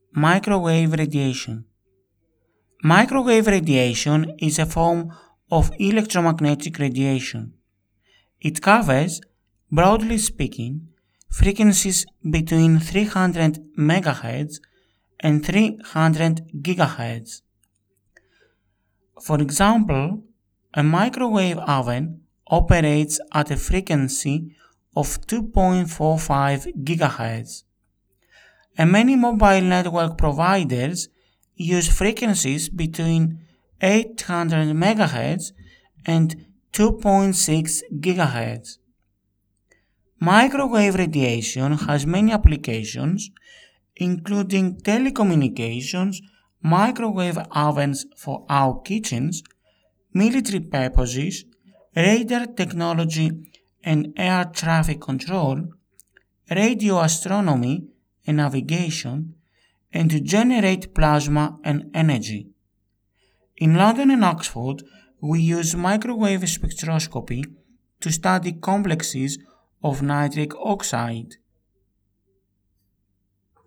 Microwave radiation. Microwave radiation is a form of electromagnetic radiation. It covers, broadly speaking, frequencies between 300 MHz and 300 GHz. For example, a microwave oven operates at a frequency of 2.45 GHz. And many mobile network providers use frequencies between 800 MHz and 2.6 GHz. Microwave radiation has many applications, including telecommunications, microwave ovens for our kitchens, military purposes, radar technology and air traffic control, radio astronomy and navigation, and to generate plasma and energy. In London and Oxford, we use microwave spectroscopy to study complexes of nitric oxide.